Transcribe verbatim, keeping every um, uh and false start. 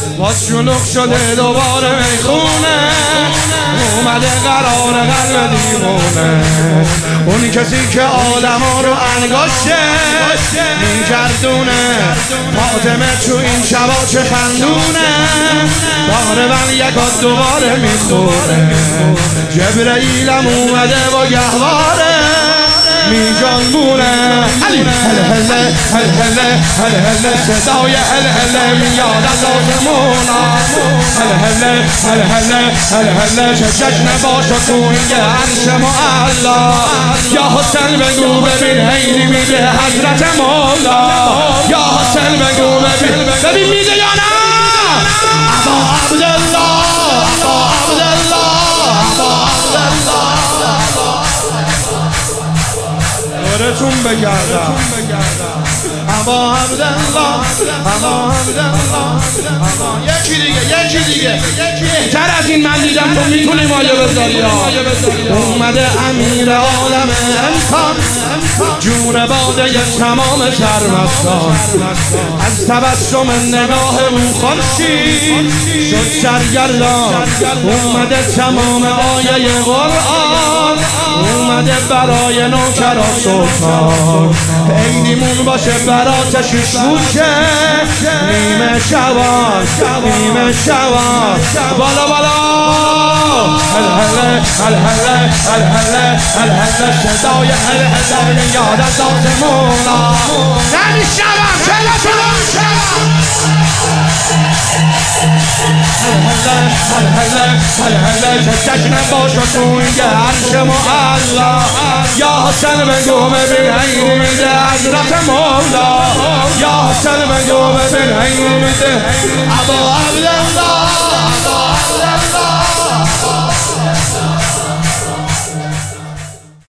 باز شلوغ شده دوباره میخونه، اومده قرار قلب دیوونه. اون کسی که آدما رو انگاشه میگردونه، فاطمه تو این شبا چه خندونه، داره من یکات دوباره میخوره. جبرئیلم اومده با گهواره میجانبونه. هل هل هل هل هل هل صدای هل هل میاد از آسمونا. هل هل هل هل هل هل چه جشن باشه تو این عرش معلا. یا حسین بگو ببین حیلی میده حضرت مولا. یا حسین بگو ببین ببین میده یا نه. ابا عبدالله ابا عبدالله ابا عبدالله دورتون بگردم. ابا عبدالله ابا عبدالله یکی دیگه یکی دیگه بهتر از این من دیدم تو میتونی مایه بذاری. اومده امیر عالم امکان، جور باده تمام سرمستان. از تبسم نگاه او خورشید شد سرگردان. اومده تمام آیه قرآن، اومده برای نوکر و سلطان. عیدیمون باشه براتشش روشه، نیمه شبان نیمه شبان. بالا بالا هل هل هل هل هل هل هل هل صدای هل هل میاد از آسمونا. نمیشنوم چلا چلا میشنوم. هل هل هل هل چه جشن باشه تو این عرش معلا. یا حسین بگو ببین حیلی میده حضرت مولا. یا حسین بگو ببین حیلی میده ابا